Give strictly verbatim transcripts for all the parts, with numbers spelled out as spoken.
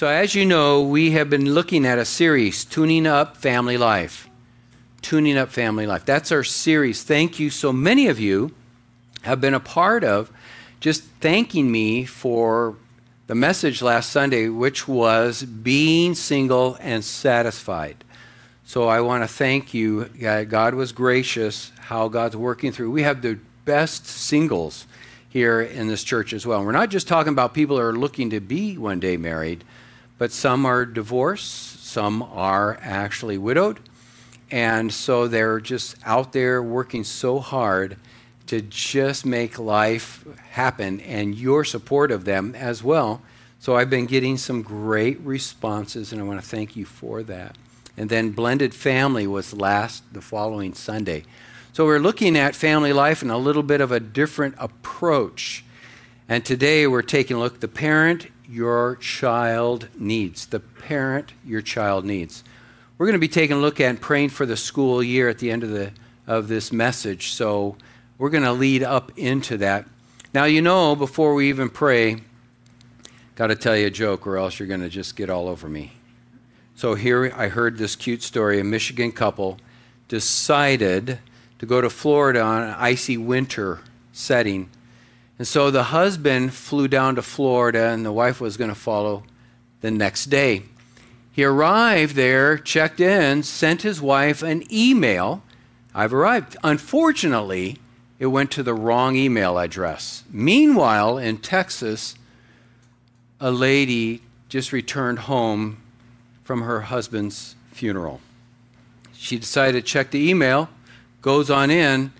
So as you know, we have been looking at a series, Tuning Up Family Life. Tuning Up Family Life. That's our series. Thank you. So many of you have been a part of just thanking me for the message last Sunday, which was being single and satisfied. So I want to thank you. God was gracious, how God's working through. We have the best singles here in this church as well. We're not just talking about people who are looking to be one day married, but some are divorced, some are actually widowed, and so they're just out there working so hard to just make life happen, and your support of them as well. So I've been getting some great responses, and I want to thank you for that. And then Blended Family was last, the following Sunday. So we're looking at family life in a little bit of a different approach. And today we're taking a look at the parent your child needs. The parent your child needs. We're going to be taking a look at and praying for the school year at the end of the of this message. So we're going to lead up into that. Now, you know, before we even pray, got to tell you a joke or else you're going to just get all over me. So here I heard this cute story. A Michigan couple decided to go to Florida on an icy winter setting. And so the husband flew down to Florida and the wife was going to follow the next day. He arrived there, checked in, sent his wife an email. I've arrived. Unfortunately, it went to the wrong email address. Meanwhile, in Texas, a lady just returned home from her husband's funeral. She decided to check the email, goes on in,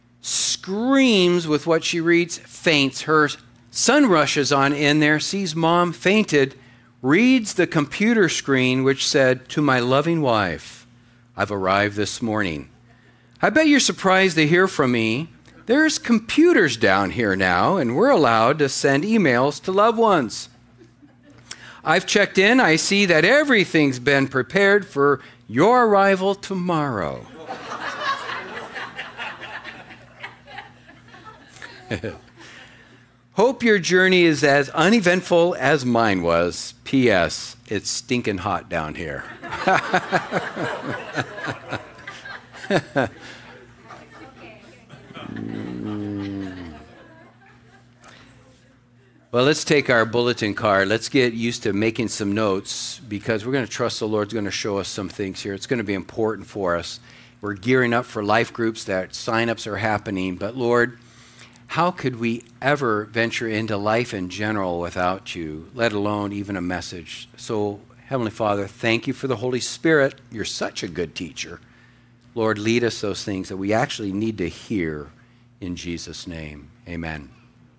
screams with what she reads, faints. Her son rushes on in there, sees mom fainted, reads the computer screen which said, "To my loving wife, I've arrived this morning. I bet you're surprised to hear from me. There's computers down here now, and we're allowed to send emails to loved ones. I've checked in. I see that everything's been prepared for your arrival tomorrow." Hope your journey is as uneventful as mine was. P S. It's stinking hot down here. Well, let's take our bulletin card. Let's get used to making some notes because we're going to trust the Lord's going to show us some things here. It's going to be important for us. We're gearing up for life groups. That sign-ups are happening. But Lord, how could we ever venture into life in general without you, let alone even a message? So, Heavenly Father, thank you for the Holy Spirit. You're such a good teacher. Lord, lead us those things that we actually need to hear in Jesus' name. Amen.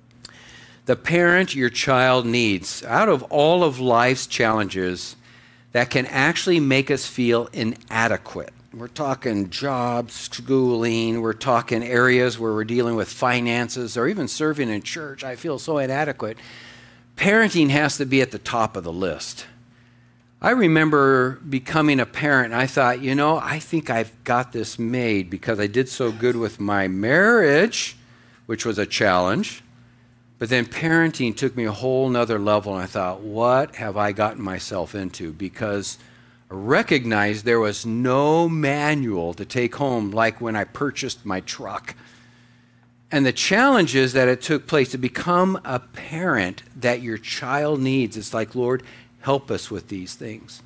The parent your child needs. Out of all of life's challenges that can actually make us feel inadequate. We're talking jobs, schooling, we're talking areas where we're dealing with finances or even serving in church. I feel so inadequate. Parenting has to be at the top of the list. I remember becoming a parent and I thought, you know, I think I've got this made because I did so good with my marriage, which was a challenge. But then parenting took me a whole nother level and I thought, what have I gotten myself into? Because I recognized there was no manual to take home like when I purchased my truck. And the challenges that it took place to become a parent that your child needs, it's like, Lord, help us with these things.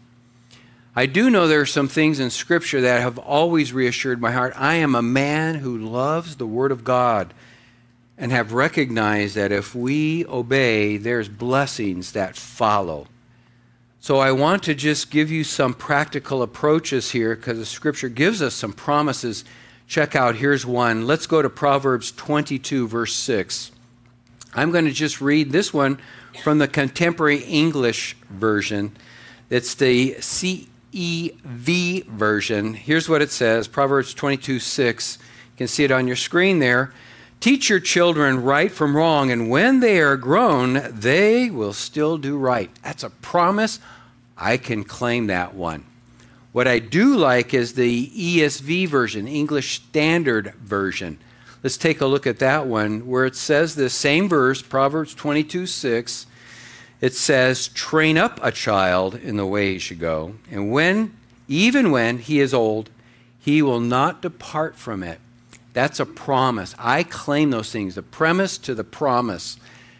I do know there are some things in Scripture that have always reassured my heart. I am a man who loves the Word of God and have recognized that if we obey, there's blessings that follow. So I want to just give you some practical approaches here because the Scripture gives us some promises. Check out, here's one. Let's go to Proverbs twenty-two, verse six. I'm going to just read this one from the Contemporary English Version. It's the C E V version. Here's what it says, Proverbs twenty-two, six. You can see it on your screen there. Teach your children right from wrong, and when they are grown, they will still do right. That's a promise. I can claim that one. What I do like is the E S V version, English Standard Version. Let's take a look at that one where it says the same verse, Proverbs twenty-two, six. it says, train up a child in the way he should go, and when, even when he is old, he will not depart from it. That's a promise. I claim those things, the premise to the promise.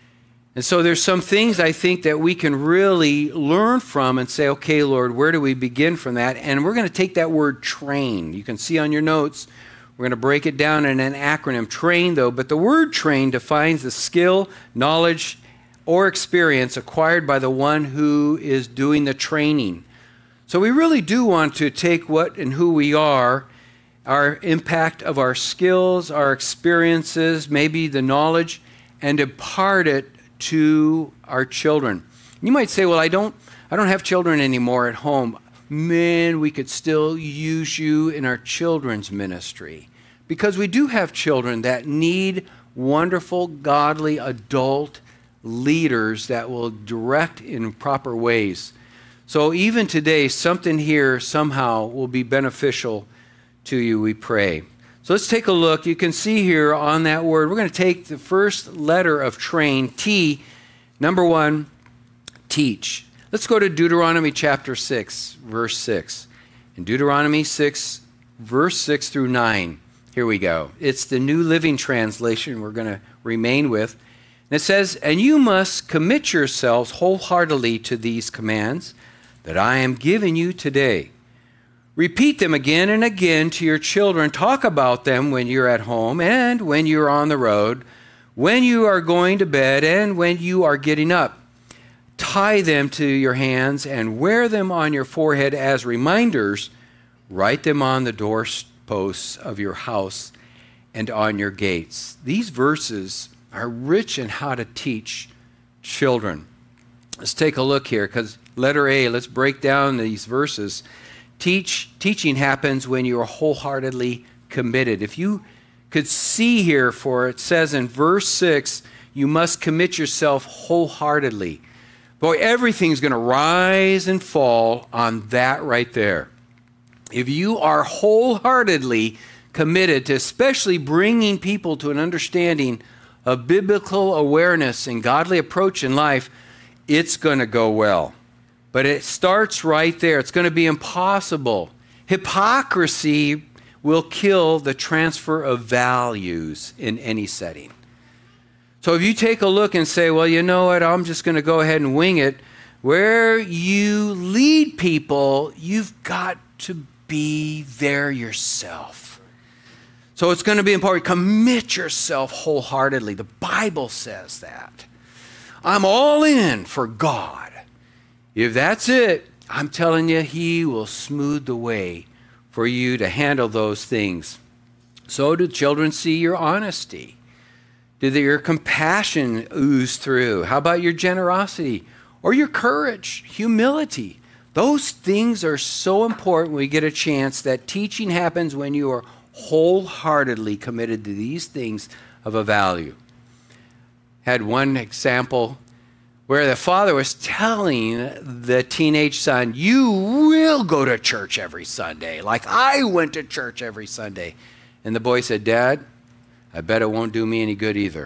And so there's some things I think that we can really learn from and say, okay, Lord, where do we begin from that? And we're going to take that word train. You can see on your notes, we're going to break it down in an acronym, train though, but the word train defines the skill, knowledge, or experience acquired by the one who is doing the training. So we really do want to take what and who we are, our impact of our skills, our experiences, maybe the knowledge, and impart it to our children. You might say, well, I don't I don't have children anymore at home. Man, we could still use you in our children's ministry, because we do have children that need wonderful, godly, adult leaders that will direct in proper ways. So even today, something here somehow will be beneficial to you, we pray. So let's take a look. You can see here on that word, we're going to take the first letter of train, T, number one, teach. Let's go to Deuteronomy chapter six, verse six. In Deuteronomy six, verse six through nine, here we go. It's the New Living Translation we're going to remain with. And it says, and you must commit yourselves wholeheartedly to these commands that I am giving you today. Repeat them again and again to your children. Talk about them when you're at home and when you're on the road, when you are going to bed and when you are getting up. Tie them to your hands and wear them on your forehead as reminders. Write them on the doorposts of your house and on your gates. These verses are rich in how to teach children. Let's take a look here, because letter A, let's break down these verses. Teach, teaching happens when you are wholeheartedly committed. If you could see here, for it says in verse six, you must commit yourself wholeheartedly. Boy, everything's going to rise and fall on that right there. If you are wholeheartedly committed to especially bringing people to an understanding of biblical awareness and godly approach in life, it's going to go well. But it starts right there. It's going to be impossible. Hypocrisy will kill the transfer of values in any setting. So if you take a look and say, well, you know what, I'm just going to go ahead and wing it, where you lead people, you've got to be there yourself. So it's going to be important. Commit yourself wholeheartedly. The Bible says that. I'm all in for God. If that's it, I'm telling you, He will smooth the way for you to handle those things. So do children see your honesty? Do your compassion ooze through? How about your generosity or your courage, humility? Those things are so important when we get a chance. That teaching happens when you are wholeheartedly committed to these things of a value. Had one example where the father was telling the teenage son, you will go to church every Sunday, like I went to church every Sunday. And the boy said, Dad, I bet it won't do me any good either.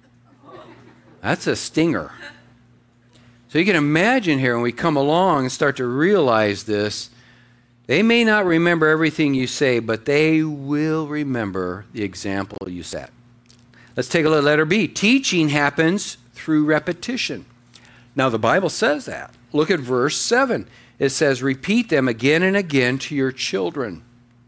That's a stinger. So you can imagine here when we come along and start to realize this, they may not remember everything you say, but they will remember the example you set. Let's take a look at letter B. Teaching happens through repetition. Now, the Bible says that. Look at verse seven. It says, repeat them again and again to your children.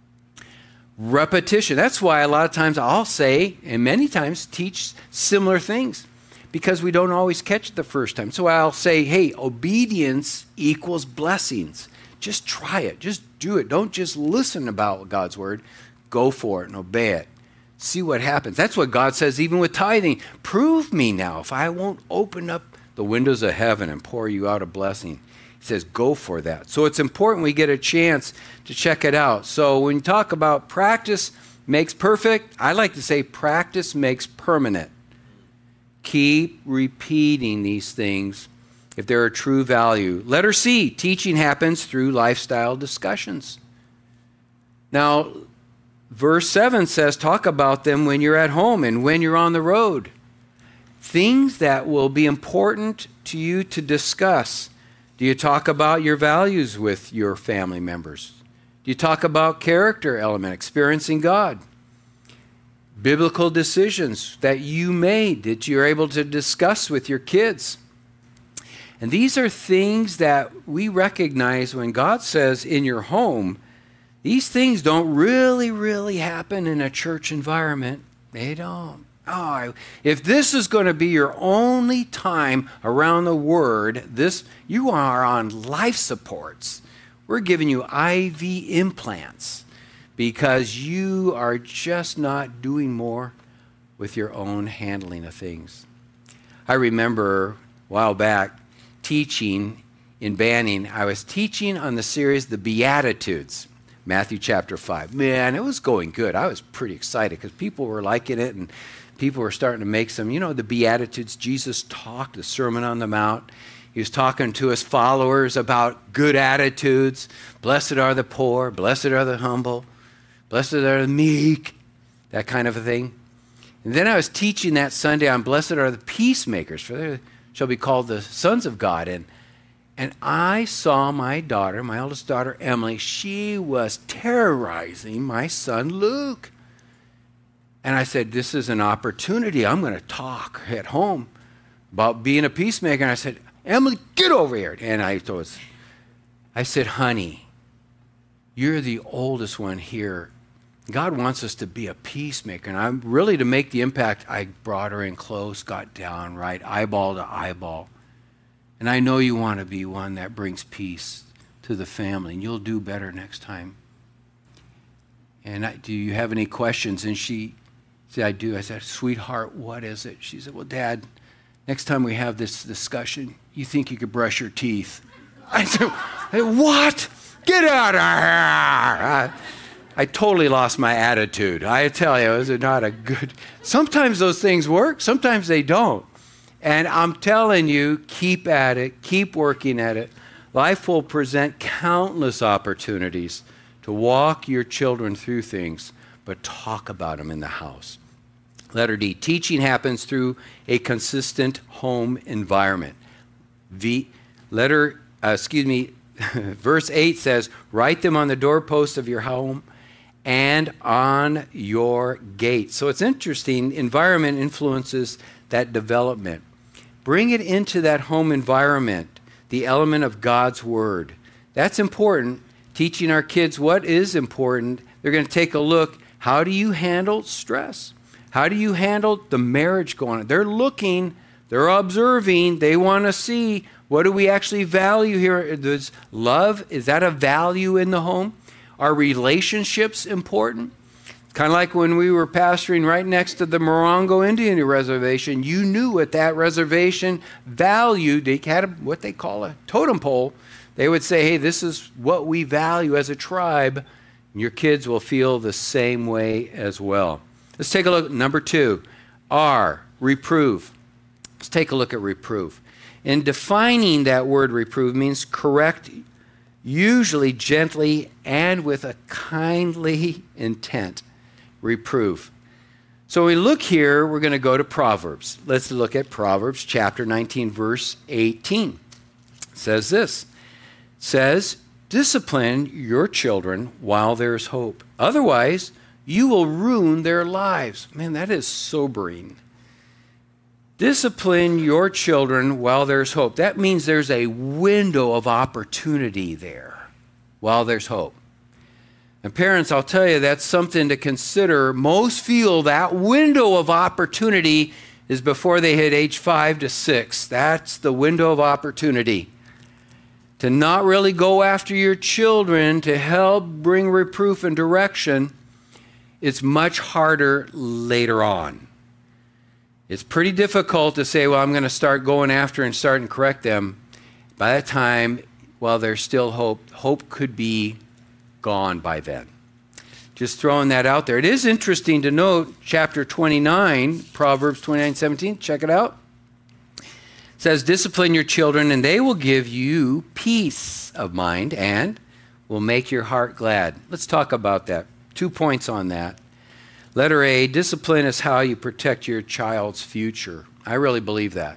Repetition. That's why a lot of times I'll say, and many times teach similar things, because we don't always catch it the first time. So I'll say, hey, obedience equals blessings. Just try it. Just do it. Don't just listen about God's word. Go for it and obey it. See what happens. That's what God says even with tithing. Prove me now if I won't open up the windows of heaven and pour you out a blessing. He says, go for that. So it's important we get a chance to check it out. So when you talk about practice makes perfect, I like to say practice makes permanent. Keep repeating these things if they're a true value. Letter C, teaching happens through lifestyle discussions. Now, verse seven says, talk about them when you're at home and when you're on the road. things that will be important to you to discuss. Do you talk about your values with your family members? Do you talk about character element, experiencing God? Biblical decisions that you made that you're able to discuss with your kids. And these are things that we recognize when God says in your home, these things don't really, really happen in a church environment. They don't. Oh, if this is going to be your only time around the Word, this you are on life supports. We're giving you I V implants because you are just not doing more with your own handling of things. I remember a while back teaching in Banning. I was teaching on the series The Beatitudes, Matthew chapter five. Man, it was going good. I was pretty excited because people were liking it and people were starting to make some, you know, the Beatitudes. Jesus talked, the Sermon on the Mount. He was talking to his followers about good attitudes. Blessed are the poor, blessed are the humble, blessed are the meek, that kind of a thing. And then I was teaching that Sunday on blessed are the peacemakers, for they shall be called the sons of God. And, and I saw my daughter, my eldest daughter, Emily, she was terrorizing my son, Luke. And I said, this is an opportunity. I'm going to talk at home about being a peacemaker. And I said, Emily, get over here. And I was, I said, honey, you're the oldest one here. God wants us to be a peacemaker. And I'm really to make the impact. I brought her in close, got down right, eyeball to eyeball. And I know you want to be one that brings peace to the family. And you'll do better next time. And I, do you have any questions? And she said, I do. I said, sweetheart, what is it? She said, well, Dad, next time we have this discussion, you think you could brush your teeth? I said, what? Get out of here. I, I totally lost my attitude. I tell you, it was not a good... Sometimes those things work. Sometimes they don't. And I'm telling you, keep at it. Keep working at it. Life will present countless opportunities to walk your children through things, but talk about them in the house. Letter D, teaching happens through a consistent home environment. V, letter, uh, excuse me, verse eight says, write them on the doorpost of your home and on your gate. So it's interesting, environment influences that development. Bring it into that home environment, the element of God's Word. That's important. Teaching our kids what is important. They're going to take a look. How do you handle stress? How do you handle the marriage going on? They're looking, they're observing, they want to see, what do we actually value here? Does love, is that a value in the home? Are relationships important? Kind of like when we were pastoring right next to the Morongo Indian Reservation, you knew what that reservation valued. They had a, what they call a totem pole. They would say, hey, this is what we value as a tribe. And your kids will feel the same way as well. Let's take a look at number two, R, reprove. Let's take a look at reprove. In defining that word reprove means correct, usually gently and with a kindly intent. Reprove. So we look here, we're going to go to Proverbs. Let's look at Proverbs chapter nineteen, verse eighteen. It says this. It says, discipline your children while there's hope. Otherwise, you will ruin their lives. Man, that is sobering. Discipline your children while there's hope. That means there's a window of opportunity there while there's hope. And parents, I'll tell you, that's something to consider. Most feel that window of opportunity is before they hit age five to six. That's the window of opportunity. To not really go after your children to help bring reproof and direction, it's much harder later on. It's pretty difficult to say, well, I'm going to start going after and start and correct them. By that time, while there's still hope, hope could be gone by then. Just throwing that out there. It is interesting to note, chapter twenty-nine, Proverbs twenty-nine, seventeen, check it out. It says, discipline your children and they will give you peace of mind and will make your heart glad. Let's talk about that. Two points on that. Letter A, discipline is how you protect your child's future. I really believe that.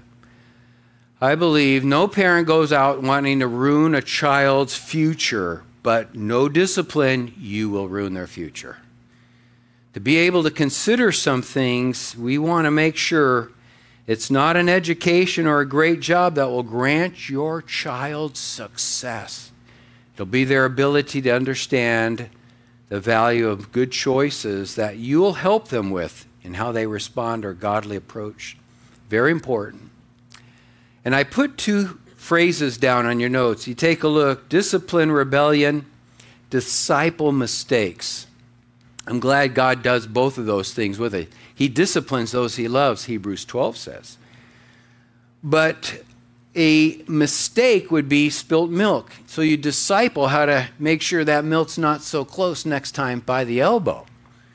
I believe no parent goes out wanting to ruin a child's future, but no discipline, you will ruin their future. To be able to consider some things, we want to make sure it's not an education or a great job that will grant your child success. It'll be their ability to understand the value of good choices that you will help them with in how they respond or godly approach. Very important. And I put two phrases down on your notes. You take a look: discipline, rebellion, disciple, mistakes. I'm glad God does both of those things with it. He disciplines those he loves, Hebrews twelve says. But a mistake would be spilt milk. So you disciple how to make sure that milk's not so close next time by the elbow.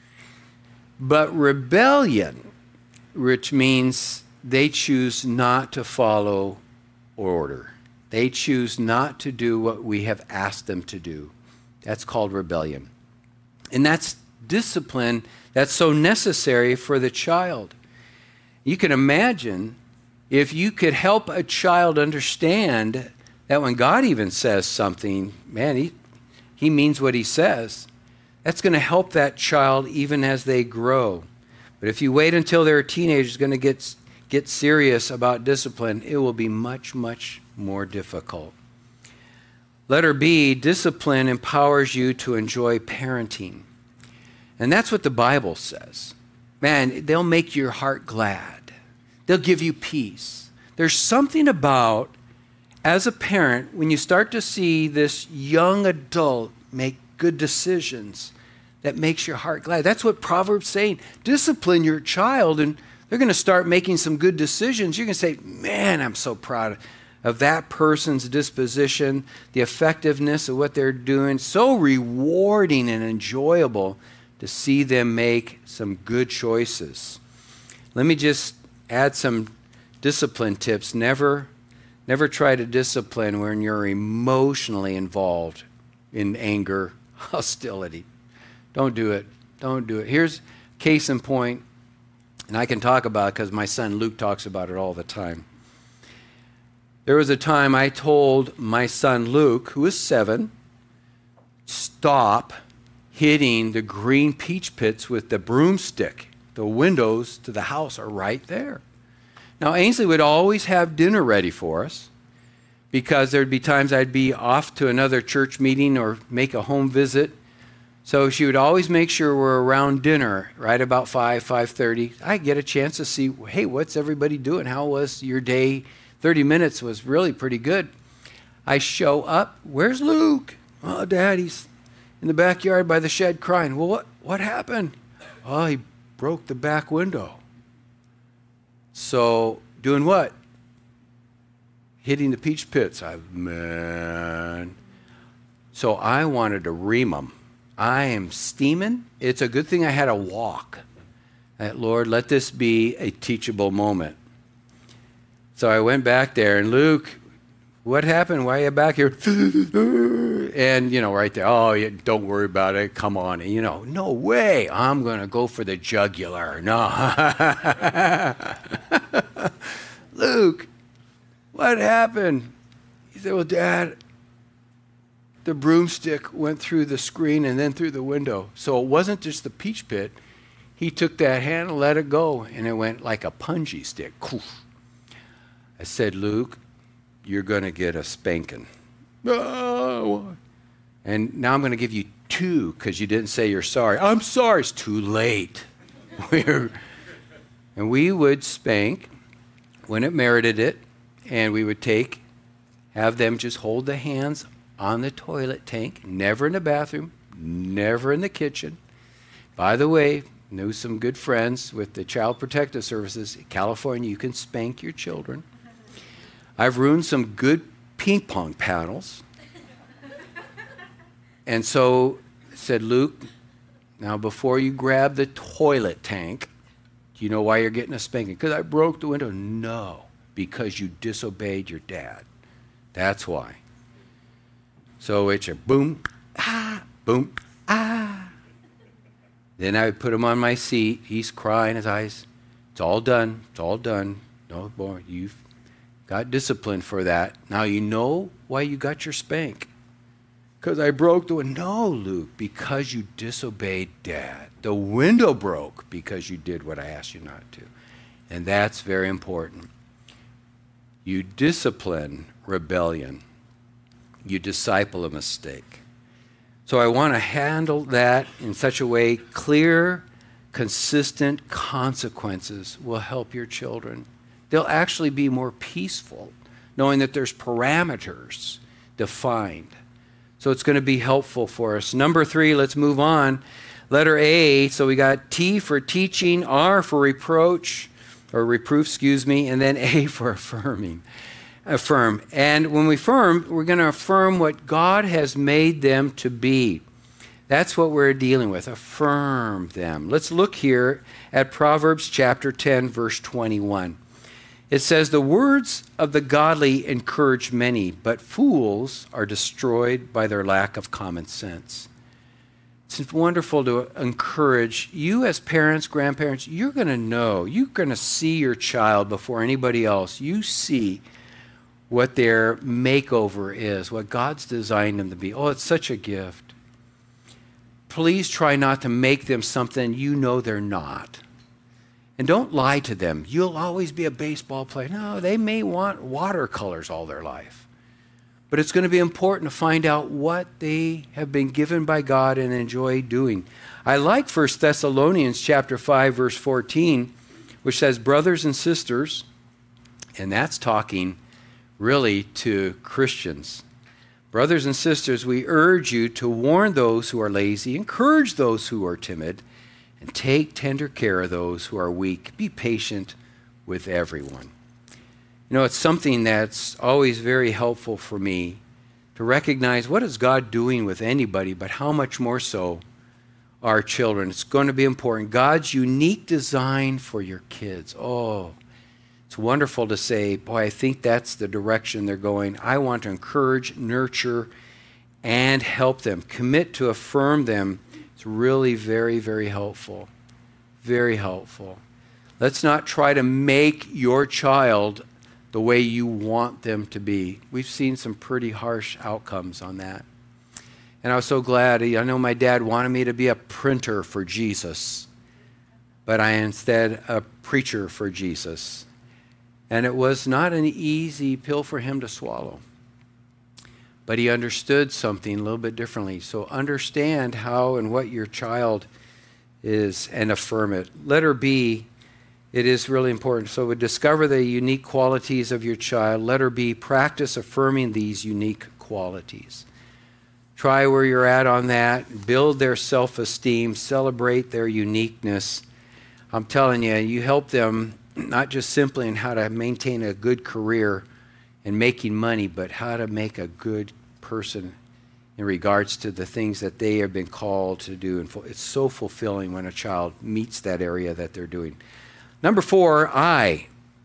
But rebellion, which means they choose not to follow order. They choose not to do what we have asked them to do. That's called rebellion. And that's discipline that's so necessary for the child. You can imagine if you could help a child understand that when God even says something, man, he, he means what he says. That's going to help that child even as they grow. But if you wait until they're teenagers going to get get serious about discipline, it will be much, much more difficult. Letter B, discipline empowers you to enjoy parenting. And that's what the Bible says. Man, they'll make your heart glad. They'll give you peace. There's something about, as a parent, when you start to see this young adult make good decisions, that makes your heart glad. That's what Proverbs is saying. Discipline your child, and they're going to start making some good decisions. You're going to say, man, I'm so proud of that person's disposition, the effectiveness of what they're doing. So rewarding and enjoyable to see them make some good choices. Let me just add some discipline tips. Never, never try to discipline when you're emotionally involved in anger, hostility. Don't do it. Don't do it. Here's case in point, and I can talk about it because my son Luke talks about it all the time. There was a time I told my son Luke, who is seven, stop hitting the green peach pits with the broomstick. The windows to the house are right there. Now, Ainsley would always have dinner ready for us because there'd be times I'd be off to another church meeting or make a home visit. So she would always make sure we're around dinner right about five, five thirty. I get a chance to see, hey, what's everybody doing? How was your day? thirty minutes was really pretty good. I show up. Where's Luke? Oh, Dad, he's in the backyard by the shed crying. Well, what, what happened? Oh, he broke the back window. So, doing what? Hitting the peach pits. I, man. So I wanted to ream him. I am steaming. It's a good thing I had a walk. That, Lord, let this be a teachable moment. So I went back there, and Luke, what happened? Why are you back here? And, you know, right there, oh, yeah, don't worry about it. Come on. And, you know, no way. I'm going to go for the jugular. No. Luke, what happened? He said, well, Dad, the broomstick went through the screen and then through the window. So it wasn't just the peach pit. He took that hand and let it go, and it went like a punji stick. I said, Luke, you're going to get a spanking. Oh. And now I'm going to give you two because you didn't say you're sorry. I'm sorry. It's too late. We're, and we would spank when it merited it, and we would take, have them just hold the hands on the toilet tank, never in the bathroom, never in the kitchen. By the way, knew some good friends with the Child Protective Services in California. You can spank your children. I've ruined some good ping pong paddles. And so I said, Luke, now before you grab the toilet tank, do you know why you're getting a spanking? Because I broke the window. No, because you disobeyed your dad. That's why. So it's a boom, ah, boom, ah. Then I would put him on my seat. He's crying his eyes. It's all done. It's all done. No, boy, you've got discipline for that. Now you know why you got your spank. Because I broke the window. No, Luke, because you disobeyed Dad. The window broke because you did what I asked you not to. And that's very important. You discipline rebellion. You disciple a mistake. So I want to handle that in such a way, clear, consistent consequences will help your children. They'll actually be more peaceful, knowing that there's parameters defined. So it's going to be helpful for us. Number three, let's move on. Letter A, so we got T for teaching, R for reproach, or reproof, excuse me, and then A for affirming. Affirm. And when we affirm, we're going to affirm what God has made them to be. That's what we're dealing with. Affirm them. Let's look here at Proverbs chapter ten, verse twenty-one. It says, the words of the godly encourage many, but fools are destroyed by their lack of common sense. It's wonderful to encourage you as parents, grandparents. You're going to know, you're going to see your child before anybody else. You see what their makeover is, what God's designed them to be. Oh, it's such a gift. Please try not to make them something you know they're not. And don't lie to them. You'll always be a baseball player. No, they may want watercolors all their life. But it's going to be important to find out what they have been given by God and enjoy doing. I like First Thessalonians chapter five, verse fourteen, which says, brothers and sisters, and that's talking really to Christians. Brothers and sisters, we urge you to warn those who are lazy, encourage those who are timid, and take tender care of those who are weak. Be patient with everyone. You know, it's something that's always very helpful for me to recognize what is God doing with anybody, but how much more so our children. It's going to be important. God's unique design for your kids. Oh, it's wonderful to say, boy, I think that's the direction they're going. I want to encourage, nurture, and help them. Commit to affirm them. It's really very, very helpful. Very helpful. Let's not try to make your child the way you want them to be. We've seen some pretty harsh outcomes on that. And I was so glad. I know my dad wanted me to be a printer for Jesus, but I instead a preacher for Jesus. And it was not an easy pill for him to swallow. But he understood something a little bit differently. So understand how and what your child is and affirm it. Letter B, it is really important. So we discover the unique qualities of your child. Letter B, practice affirming these unique qualities. Try where you're at on that. Build their self-esteem. Celebrate their uniqueness. I'm telling you, you help them not just simply in how to maintain a good career and making money, but how to make a good person in regards to the things that they have been called to do. And it's so fulfilling when a child meets that area that they're doing. Number four, I,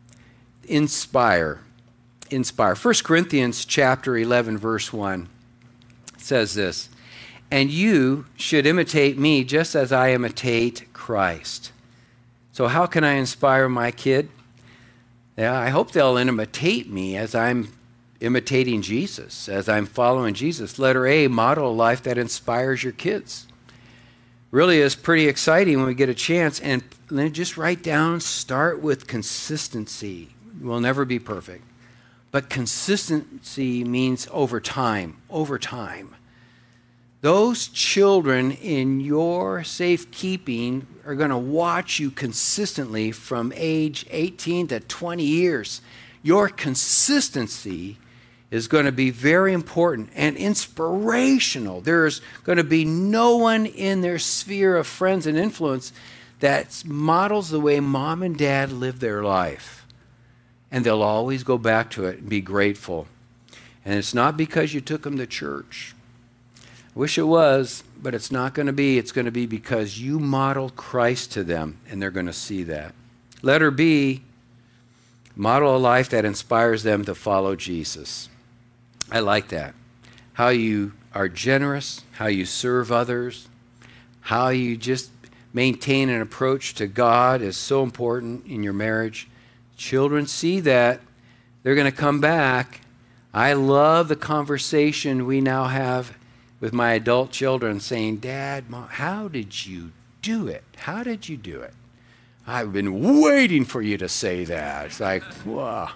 inspire. Inspire. First Corinthians chapter eleven, verse one says this, and you should imitate me just as I imitate Christ. So how can I inspire my kid? Yeah, I hope they'll imitate me as I'm imitating Jesus, as I'm following Jesus. Letter A, model a life that inspires your kids. Really is pretty exciting when we get a chance. And then just write down, start with consistency. We'll never be perfect. But consistency means over time, over time. Those children in your safekeeping are going to watch you consistently from age eighteen to twenty years. Your consistency is going to be very important and inspirational. There's going to be no one in their sphere of friends and influence that models the way mom and dad live their life. And they'll always go back to it and be grateful. And it's not because you took them to church. I wish it was, but it's not going to be. It's going to be because you modeled Christ to them, and they're going to see that. Letter B, model a life that inspires them to follow Jesus. I like that. How you are generous, how you serve others, how you just maintain an approach to God is so important in your marriage. Children see that, they're going to come back. I love the conversation we now have with my adult children saying, Dad, Mom, how did you do it? How did you do it? I've been waiting for you to say that. It's like, wow.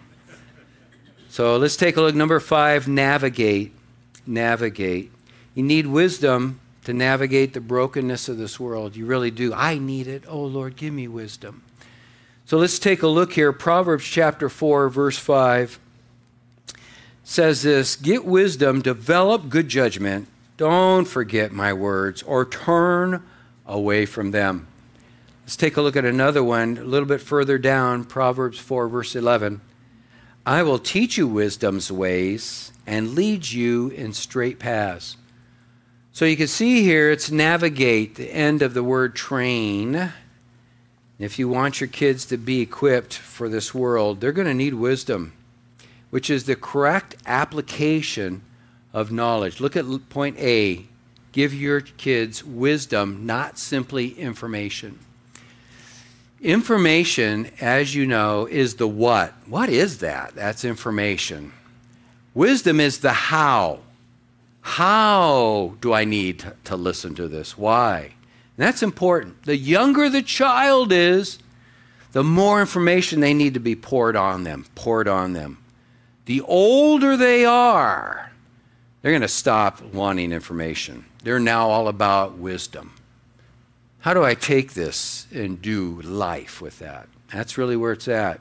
So let's take a look. Number five, navigate. Navigate. You need wisdom to navigate the brokenness of this world. You really do. I need it. Oh, Lord, give me wisdom. So let's take a look here. Proverbs chapter four, verse five says this, get wisdom, develop good judgment. Don't forget my words or turn away from them. Let's take a look at another one a little bit further down, Proverbs four, verse eleven. I will teach you wisdom's ways and lead you in straight paths. So you can see here, it's navigate, the end of the word train. If you want your kids to be equipped for this world, they're going to need wisdom, which is the correct application of knowledge. Look at point A. Give your kids wisdom, not simply information. Information, as you know, is the what. What is that? That's information. Wisdom is the how. How do I need to, to listen to this? Why? And that's important. The younger the child is, the more information they need to be poured on them, poured on them. The older they are, they're going to stop wanting information. They're now all about wisdom. How do I take this and do life with that? That's really where it's at.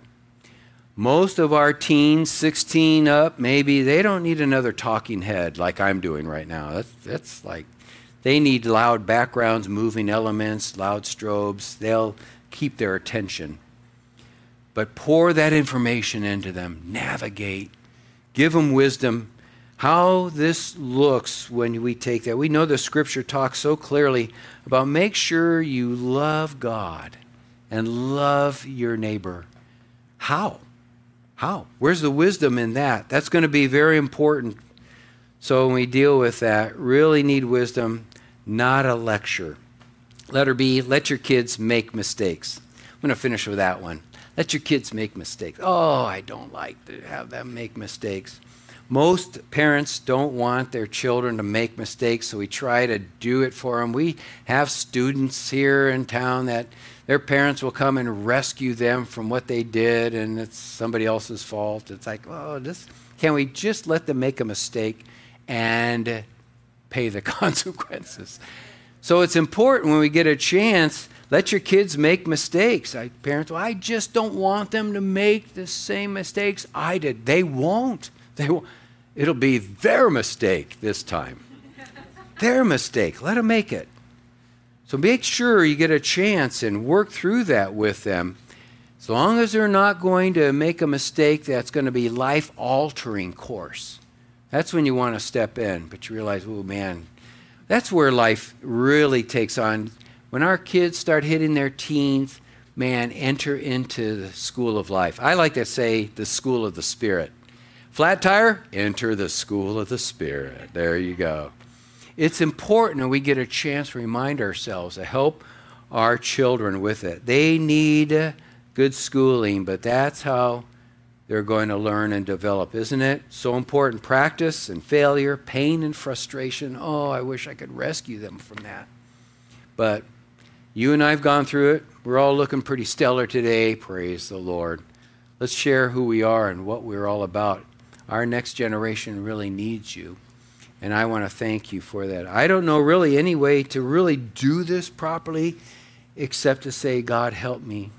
Most of our teens, sixteen up, maybe, they don't need another talking head like I'm doing right now. That's, that's like, they need loud backgrounds, moving elements, loud strobes. They'll keep their attention. But pour that information into them. Navigate. Give them wisdom. How this looks when we take that. We know the scripture talks so clearly about make sure you love God and love your neighbor. How? How? Where's the wisdom in that? That's going to be very important. So when we deal with that, really need wisdom, not a lecture. Letter B, let your kids make mistakes. I'm going to finish with that one. Let your kids make mistakes. Oh, I don't like to have them make mistakes. Most parents don't want their children to make mistakes, so we try to do it for them. We have students here in town that their parents will come and rescue them from what they did, and it's somebody else's fault. It's like, oh, this, can we just let them make a mistake and pay the consequences? So it's important when we get a chance, let your kids make mistakes. I, parents, well, I just don't want them to make the same mistakes I did. They won't. They won't. It'll be their mistake this time. Their mistake. Let them make it. So make sure you get a chance and work through that with them. As long as they're not going to make a mistake that's going to be life-altering course. That's when you want to step in. But you realize, oh, man, that's where life really takes on. When our kids start hitting their teens, man, enter into the school of life. I like to say the school of the Spirit. Flat tire, enter the school of the Spirit. There you go. It's important that we get a chance to remind ourselves to help our children with it. They need good schooling, but that's how they're going to learn and develop, isn't it? So important. Practice and failure, pain and frustration. Oh, I wish I could rescue them from that. But you and I have gone through it. We're all looking pretty stellar today. Praise the Lord. Let's share who we are and what we're all about. Our next generation really needs you, and I want to thank you for that. I don't know really any way to really do this properly except to say, God, help me.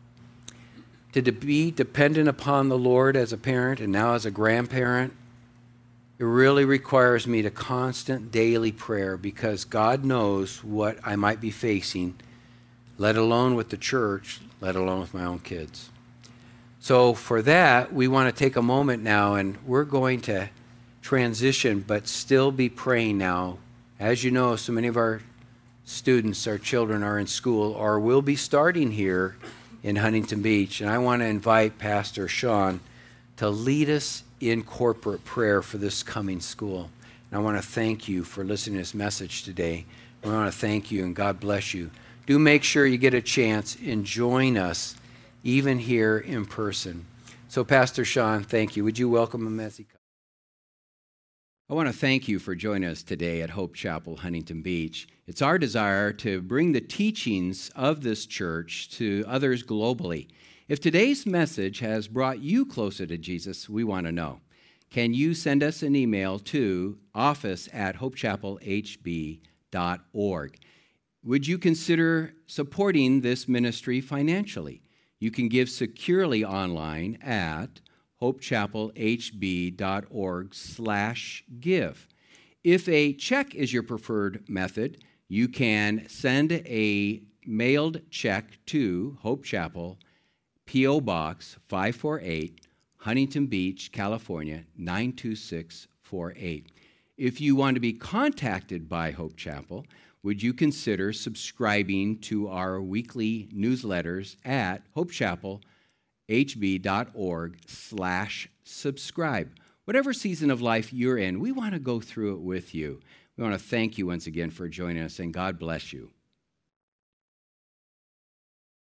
To be dependent upon the Lord as a parent and now as a grandparent, it really requires me to constant daily prayer because God knows what I might be facing, let alone with the church, let alone with my own kids. So for that, we want to take a moment now, and we're going to transition, but still be praying now. As you know, so many of our students, our children are in school or will be starting here in Huntington Beach. And I want to invite Pastor Sean to lead us in corporate prayer for this coming school. And I want to thank you for listening to this message today. I want to thank you, and God bless you. Do make sure you get a chance and join us even here in person. So, Pastor Sean, thank you. Would you welcome him as he comes? I want to thank you for joining us today at Hope Chapel, Huntington Beach. It's our desire to bring the teachings of this church to others globally. If today's message has brought you closer to Jesus, we want to know. Can you send us an email to office at hope chapel h b dot org? Would you consider supporting this ministry financially? You can give securely online at hope chapel h b dot org slash give. If a check is your preferred method, you can send a mailed check to Hope Chapel, P O Box five forty-eight, Huntington Beach, California, nine two six four eight. If you want to be contacted by Hope Chapel, would you consider subscribing to our weekly newsletters at hope chapel h b dot org slash subscribe. Whatever season of life you're in, we want to go through it with you. We want to thank you once again for joining us, and God bless you.